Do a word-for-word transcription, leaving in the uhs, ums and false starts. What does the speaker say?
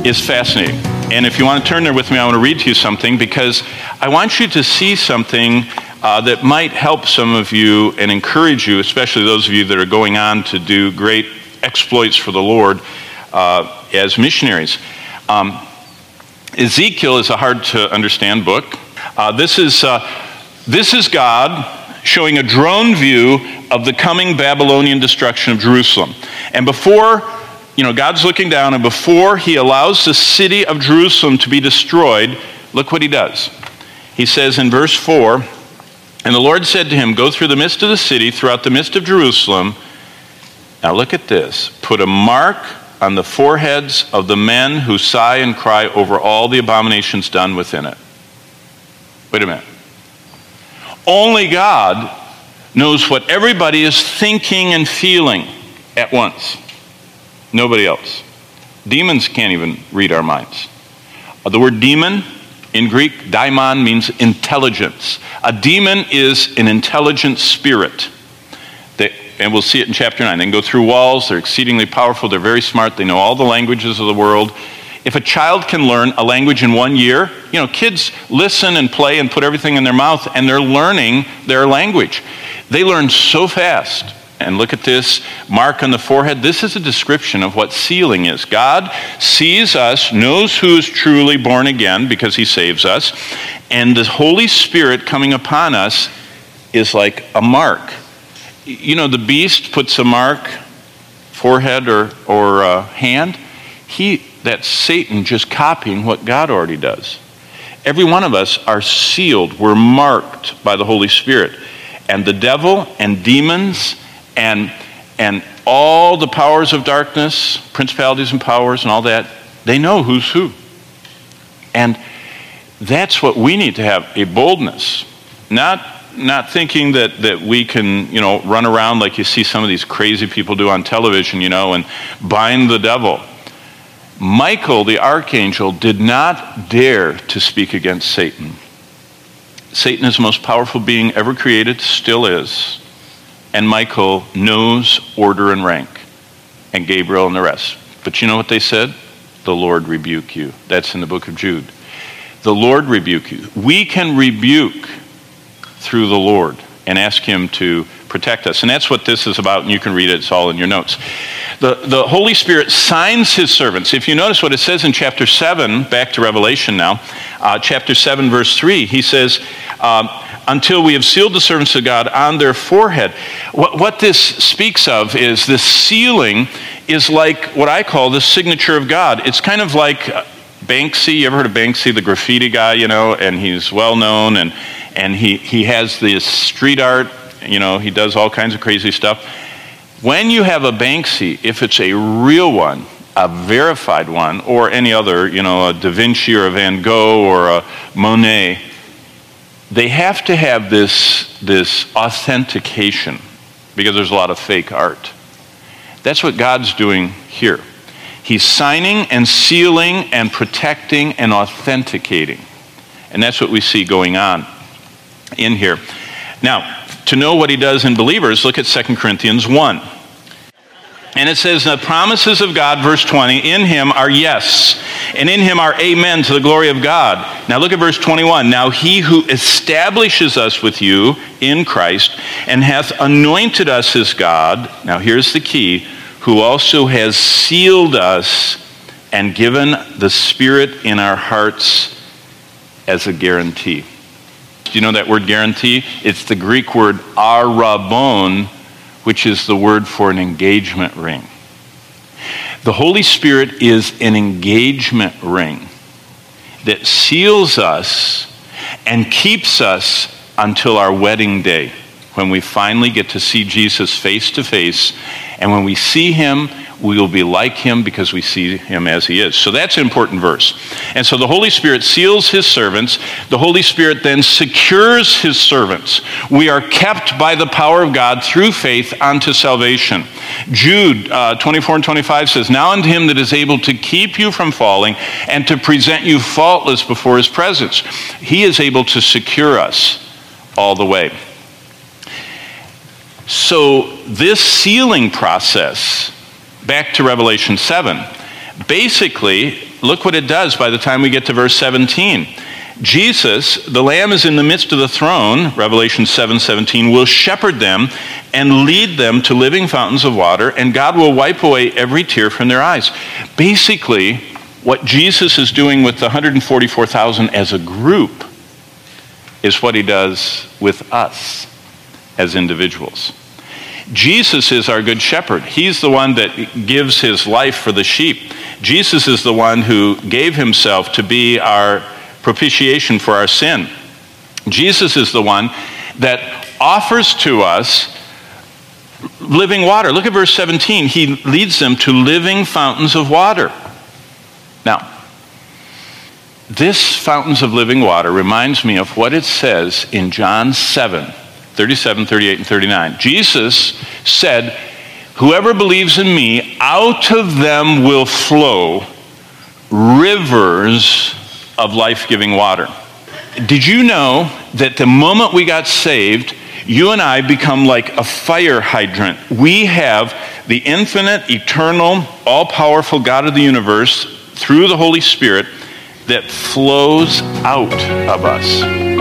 is fascinating. And if you want to turn there with me, I want to read to you something, because I want you to see something uh, that might help some of you and encourage you, especially those of you that are going on to do great exploits for the Lord uh, as missionaries. Um, Ezekiel is a hard to understand book. Uh, this is uh, this is God showing a drone view of the coming Babylonian destruction of Jerusalem. And before, you know, God's looking down, and before he allows the city of Jerusalem to be destroyed, look what he does. He says in verse four, "And the Lord said to him, go through the midst of the city, throughout the midst of Jerusalem." Now look at this. "Put a mark on the foreheads of the men who sigh and cry over all the abominations done within it." Wait a minute. Only God knows what everybody is thinking and feeling at once. Nobody else. Demons can't even read our minds. The word demon in Greek, daimon, means intelligence. A demon is an intelligent spirit. They, and we'll see it in chapter nine. They can go through walls. They're exceedingly powerful. They're very smart. They know all the languages of the world. If a child can learn a language in one year, you know, kids listen and play and put everything in their mouth, and they're learning their language. They learn so fast. And look at this mark on the forehead. This is a description of what sealing is. God sees us, knows who is truly born again because he saves us, and the Holy Spirit coming upon us is like a mark. You know, the beast puts a mark, forehead or, or uh, hand. He, that's Satan just copying what God already does. Every one of us are sealed. We're marked by the Holy Spirit. And the devil and demons and and all the powers of darkness, principalities and powers and all that, they know who's who. And that's what we need to have, a boldness. Not not thinking that, that we can, you know, run around like you see some of these crazy people do on television, you know, and bind the devil. Michael, the archangel, did not dare to speak against Satan. Satan is the most powerful being ever created, still is. And Michael knows order and rank, and Gabriel and the rest. But you know what they said? The Lord rebuke you. That's in the book of Jude. The Lord rebuke you. We can rebuke through the Lord and ask him to protect us. And that's what this is about, and you can read it. It's all in your notes. The, the Holy Spirit signs his servants. If you notice what it says in chapter seven, back to Revelation now, uh, chapter seven, verse three, he says, um, until we have sealed the servants of God on their forehead. What, what this speaks of is this sealing is like what I call the signature of God. It's kind of like Banksy. You ever heard of Banksy, the graffiti guy, you know, and he's well known, and, and he, he has this street art, you know, he does all kinds of crazy stuff. When you have a Banksy, if it's a real one, a verified one, or any other, you know, a Da Vinci or a Van Gogh or a Monet, they have to have this, this authentication because there's a lot of fake art. That's what God's doing here. He's signing and sealing and protecting and authenticating. And that's what we see going on in here. Now, to know what he does in believers, look at Second Corinthians one. And it says, the promises of God, verse twenty, in him are yes, and in him are amen to the glory of God. Now look at verse twenty-one. Now he who establishes us with you in Christ and hath anointed us as God, now here's the key, who also has sealed us and given the Spirit in our hearts as a guarantee. Do you know that word guarantee? It's the Greek word arrabon, which is the word for an engagement ring. The Holy Spirit is an engagement ring that seals us and keeps us until our wedding day, when we finally get to see Jesus face to face. And when we see him, we will be like him because we see him as he is. So that's an important verse. And so the Holy Spirit seals his servants. The Holy Spirit then secures his servants. We are kept by the power of God through faith unto salvation. Jude uh, twenty-four and twenty-five says, now unto him that is able to keep you from falling and to present you faultless before his presence. He is able to secure us all the way. So this sealing process, back to Revelation seven, Basically, look what it does by the time we get to verse seventeen. Jesus, the Lamb is in the midst of the throne, Revelation seven seventeen, will shepherd them and lead them to living fountains of water, and God will wipe away every tear from their eyes. Basically, what Jesus is doing with the one hundred forty-four thousand as a group is what he does with us as individuals. Jesus is our good shepherd. He's the one that gives his life for the sheep. Jesus is the one who gave himself to be our propitiation for our sin. Jesus is the one that offers to us living water. Look at verse seventeen. He leads them to living fountains of water. Now, this fountains of living water reminds me of what it says in John seven, thirty-seven, thirty-eight, and thirty-nine. Jesus said, "Whoever believes in me, out of them will flow rivers of life-giving water." Did you know that the moment we got saved, you and I become like a fire hydrant? We have the infinite, eternal, all-powerful God of the universe through the Holy Spirit that flows out of us.